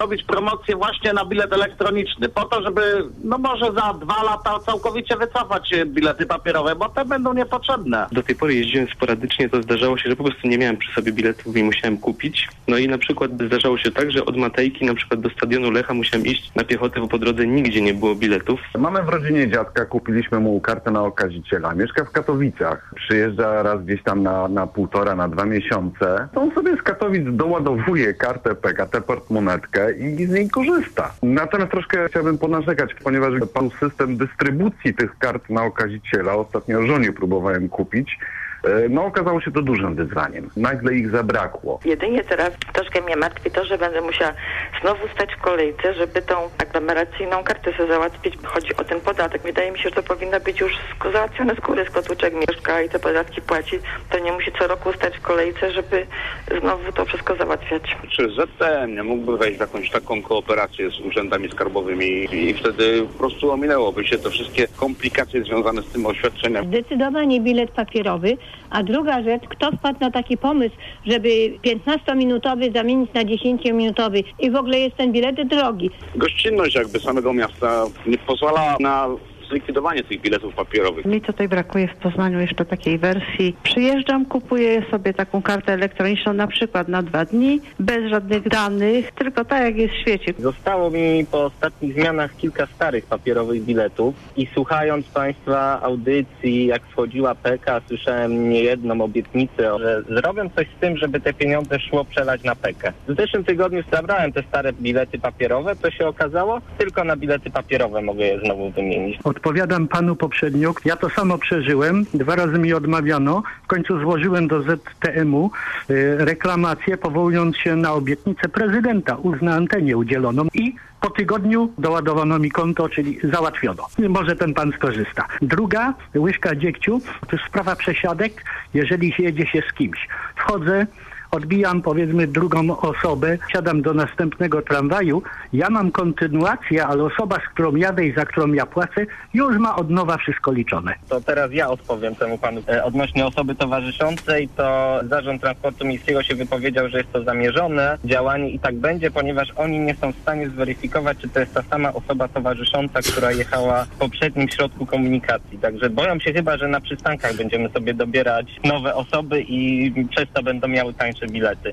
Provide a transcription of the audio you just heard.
robić promocję właśnie na bilet elektroniczny, po to, żeby może za 2 lata całkowicie wycofać bilety papierowe, bo te będą niepotrzebne. Do tej pory jeździłem sporadycznie, to zdarzało się, że po prostu nie miałem przy sobie biletów i musiałem kupić. No i na przykład zdarzało się tak, że od Matejki na przykład do stadionu Lecha musiałem iść na piechotę, bo po drodze nigdzie nie było biletów. Mamy w rodzinie dziadka, kupiliśmy mu kartę na okaziciela. Mieszka w Katowicach. Przyjeżdża raz gdzieś tam na 1,5, na 2 miesiące. To on sobie z Katowic doładowuje kartę PKT, portmonetkę i z niej korzysta. Natomiast troszkę chciałbym ponarzekać, ponieważ padł system dystrybucji tych kart na okaziciela. Ostatnio żonie próbowałem kupić. Okazało się to dużym wyzwaniem. Nagle ich zabrakło. Jedynie teraz troszkę mnie martwi to, że będę musiała znowu stać w kolejce, żeby tą aglomeracyjną kartę sobie załatwić. Chodzi o ten podatek. Wydaje mi się, że to powinno być już załatwione z góry, skąd człowiek mieszka i te podatki płaci. To nie musi co roku stać w kolejce, żeby znowu to wszystko załatwiać. Czy ZTM nie mógłby wejść w jakąś taką kooperację z urzędami skarbowymi i wtedy po prostu ominęłoby się te wszystkie komplikacje związane z tym oświadczeniem? Zdecydowanie bilet papierowy. A druga rzecz, kto wpadł na taki pomysł, żeby 15-minutowy zamienić na 10-minutowy i w ogóle jest ten bilet drogi. Gościnność jakby samego miasta nie pozwala na zlikwidowanie tych biletów papierowych. Mi tutaj brakuje w Poznaniu jeszcze takiej wersji. Przyjeżdżam, kupuję sobie taką kartę elektroniczną na przykład na 2 dni, bez żadnych danych, tylko tak jak jest w świecie. Zostało mi po ostatnich zmianach kilka starych papierowych biletów i słuchając Państwa audycji, jak wchodziła PK, słyszałem niejedną obietnicę, że zrobią coś z tym, żeby te pieniądze szło przelać na PK. W zeszłym tygodniu zabrałem te stare bilety papierowe, to się okazało, tylko na bilety papierowe mogę je znowu wymienić. Odpowiadam panu poprzednio. Ja to samo przeżyłem. 2 razy mi odmawiano. W końcu złożyłem do ZTM-u reklamację, powołując się na obietnicę prezydenta. Na antenie udzieloną i po tygodniu doładowano mi konto, czyli załatwiono. Może ten pan skorzysta. Druga łyżka dziegciu to jest sprawa przesiadek, jeżeli jedzie się z kimś. Wchodzę, odbijam powiedzmy drugą osobę, siadam do następnego tramwaju, ja mam kontynuację, ale osoba, z którą jadę i za którą ja płacę, już ma od nowa wszystko liczone. To teraz ja odpowiem temu panu. Odnośnie osoby towarzyszącej, to Zarząd Transportu Miejskiego się wypowiedział, że jest to zamierzone działanie i tak będzie, ponieważ oni nie są w stanie zweryfikować, czy to jest ta sama osoba towarzysząca, która jechała w poprzednim środku komunikacji. Także boją się chyba, że na przystankach będziemy sobie dobierać nowe osoby i przez to będą miały tańsze bilety.